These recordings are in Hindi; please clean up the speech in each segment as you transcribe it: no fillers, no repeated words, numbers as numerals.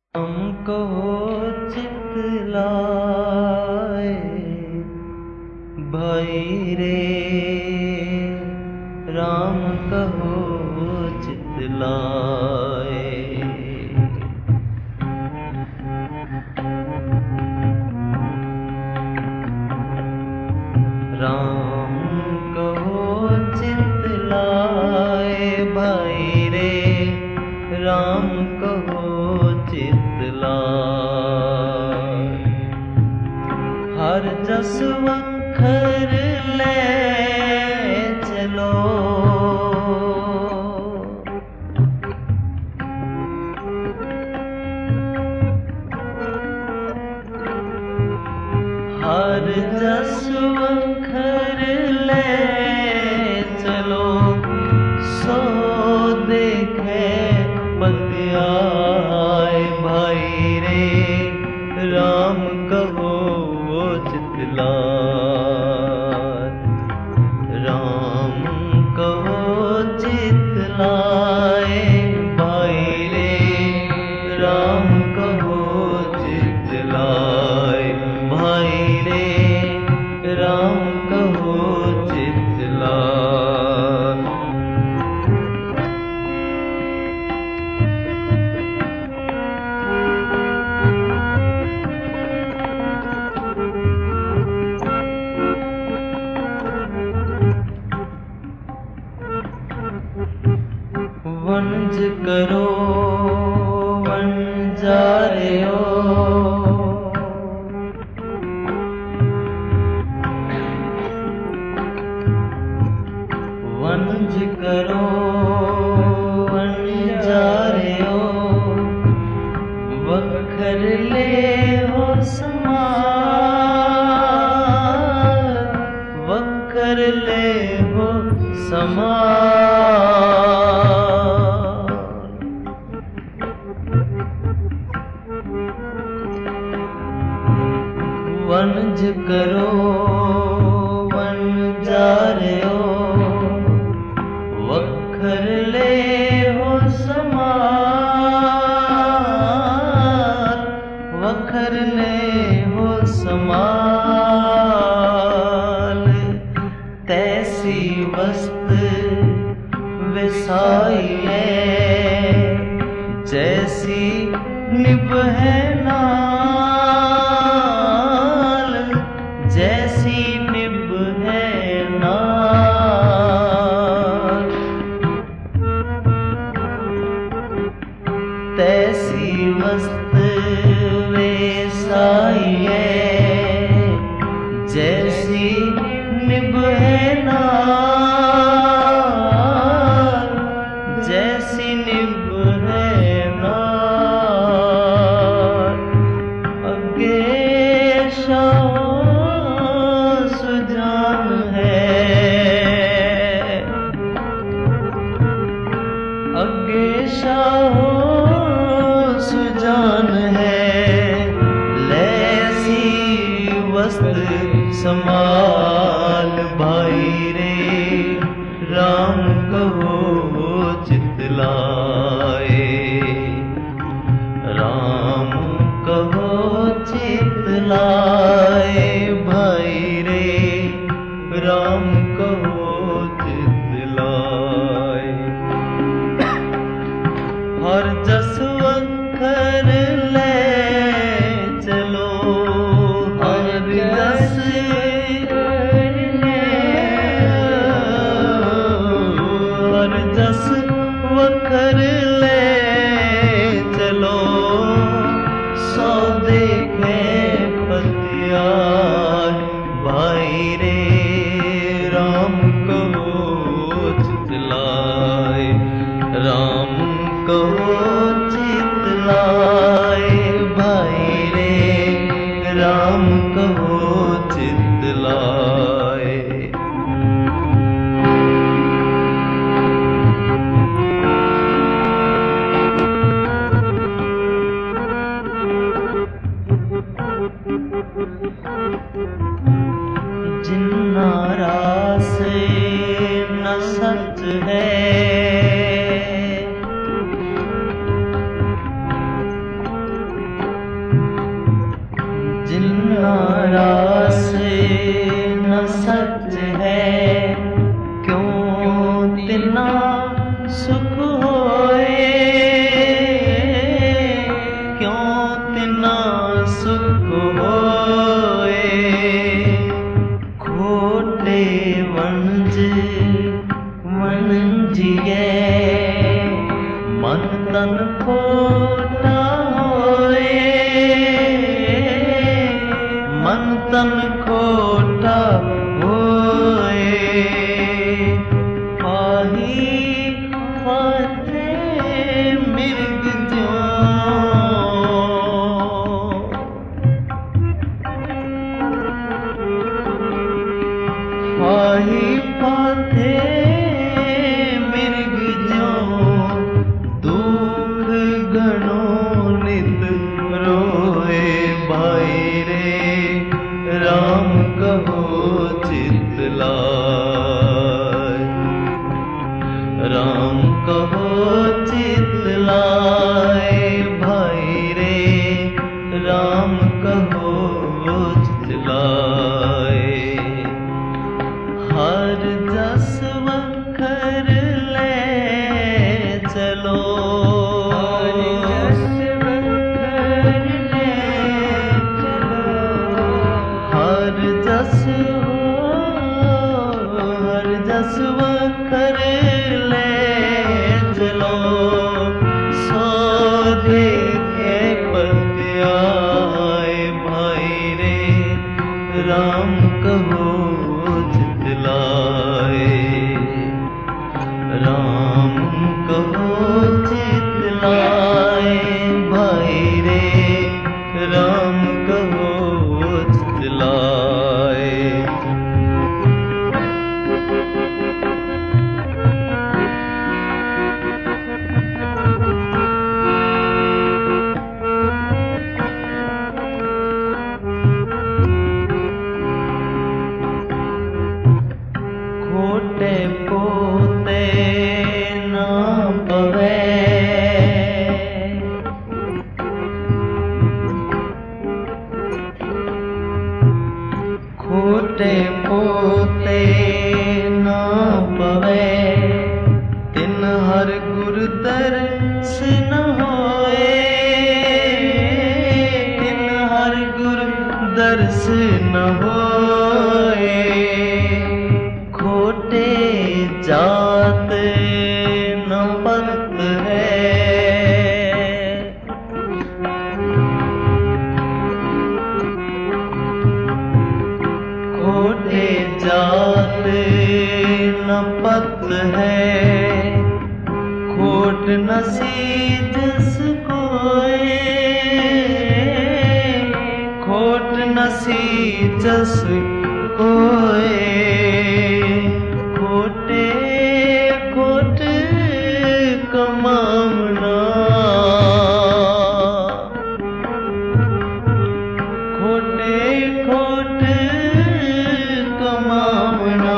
हमको चितलाए भाई रे, राम कहो चितलाए। राम कहो चितलाए भाई रे, राम कहो चितलाए। हर जस वखर ले चलो, हर जस वखर ले चलो, सो देखे बतियाए भाई रे, राम कहो चितलाए। राम कहो चितलाए भाई रे, राम कहो चितलाए भाई रे, राम कहो चितलाए। वंज करो वंजारियो, वंज करो वंजारियो, वखर ले हो समार, वखर ले हो समार। वंज करो वंजारियो, वखर ले हो समार, वखर ले हो समाल। तैसी वस्त विसाइए, जैसी निभे नाल, जैसी निभे नाल। तैसी वस्त विसाइए, जैसी निभे नाल, जैसी निभे नाल। अगे शाहो सुजान है, अगे शाहो सुजान है। लैसी वस्त समाल भाई रे, राम कहो चितलाए। राम कहो चितलाए भाई रे, राम कहो चितलाए। हर जस वखर ले चलो, हर जस हर जस वखर ले चलो, सौ देखे पति परा से न सच है, क्यों तिना सुख होए, क्यों तिना सुख होए। खोटे वणजिए मन तन खोटा होए, मन तन खोटा होए। पाही फाते मिर्ग ज्यों, पाही फाते मिर्ग ज्यों। दुख घणो नित रोए भाई रे, राम कहो चित लाय, राम कहो चित लाय भाई रे, राम कहो चित लाय। हर जस वखर ले चलो, हर जस वखर ले चलो। सो देखे पत्याए भाई रे, राम कहो चित लाए, राम कहो चित लाए भाई रे, राम कहो चित लाए। खोटे पोते ना पवे, खोटे पोते ना पवे। तिन हर गुर दर्श न होए, तिन हर गुर दर्श न होए। खोटे जात न पत है, खोटे जात न पत है। खोट न सीजस कोय, खोट न सीजस कोय। खोटे खोट कमावना, खोटे खोट कमावना।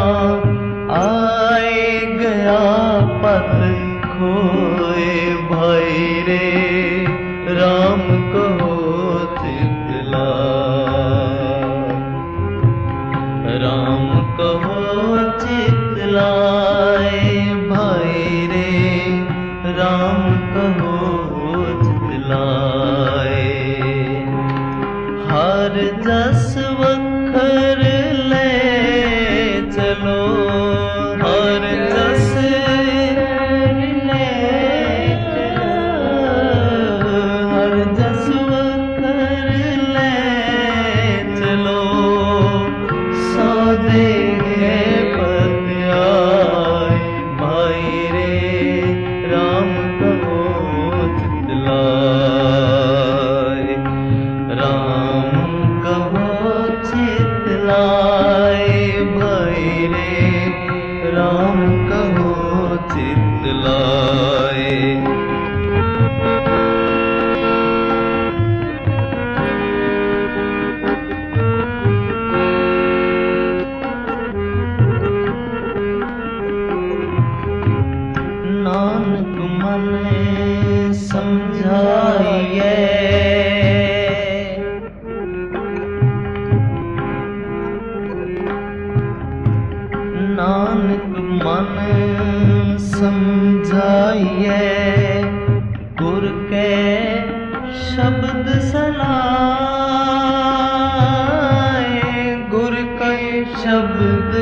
आए गया पत खोए भाई रे, राम कहो चित लाय, राम शब्द सलाए, गुर का शब्द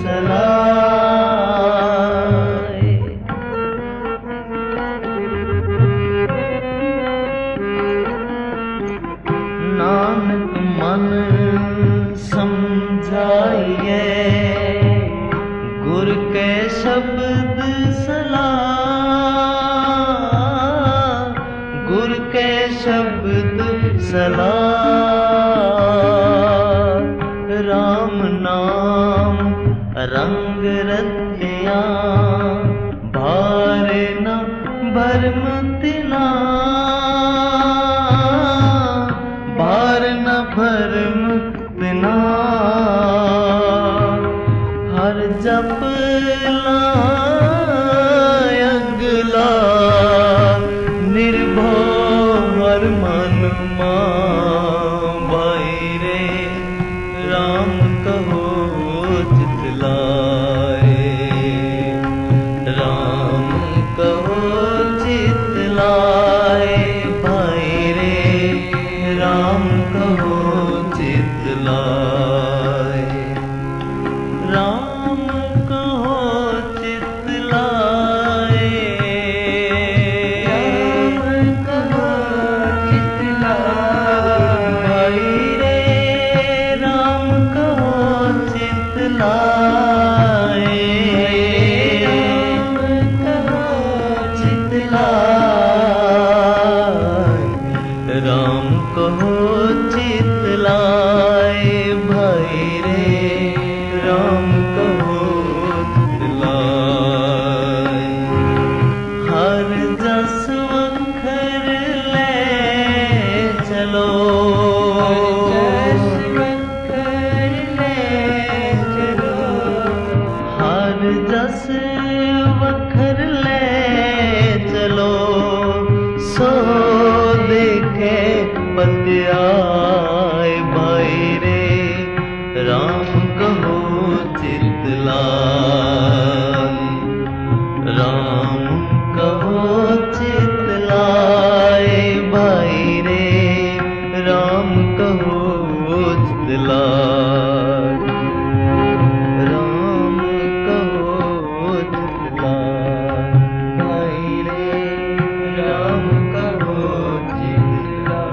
सलाए। नानक मन समझाइए, गुर के शब्द सलाह, गुर के शब्द सलाह। राम नाम रंग रतिया, भार न भरम तिना, भार न भरम तिना। हर जप अगला निर्भव हर मन भाई रे। राम कहो चित लाए, राम कहो चित लाए भाई रे। राम कहो चित लाए, राम कहो चित लाए, राम कहो चित लाए भाई रे। राम कहो चित लाए, राम कहो चित लाए। राम कहो चित लाए भाई रे। राम कहो चित लाए। हर जस वखर ले चलो, हर जस वखर ले चलो। सो देखे पत्याए भाई रे। राम कहो चित लाए, राम कहो चित लाए भाई रे। राम कहो चित लाए, राम कहो चित लाए भाई रे। राम कहो चित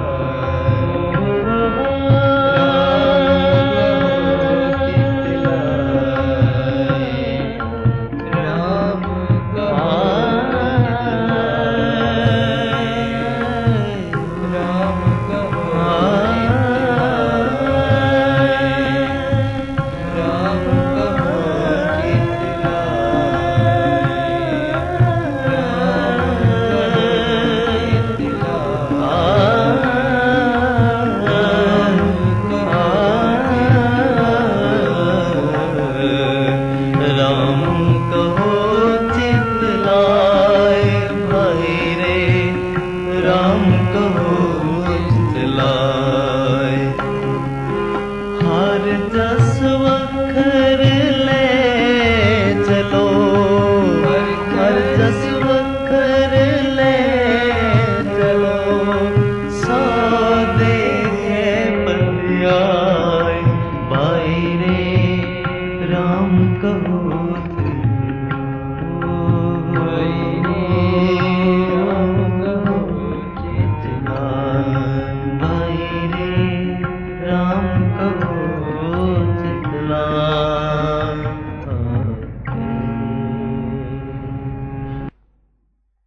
राम कहो चित लाए। हर जस वखर ले चलो, हर जस वखर ले चलो। सो देखे पत्याए भाई रे। राम कहो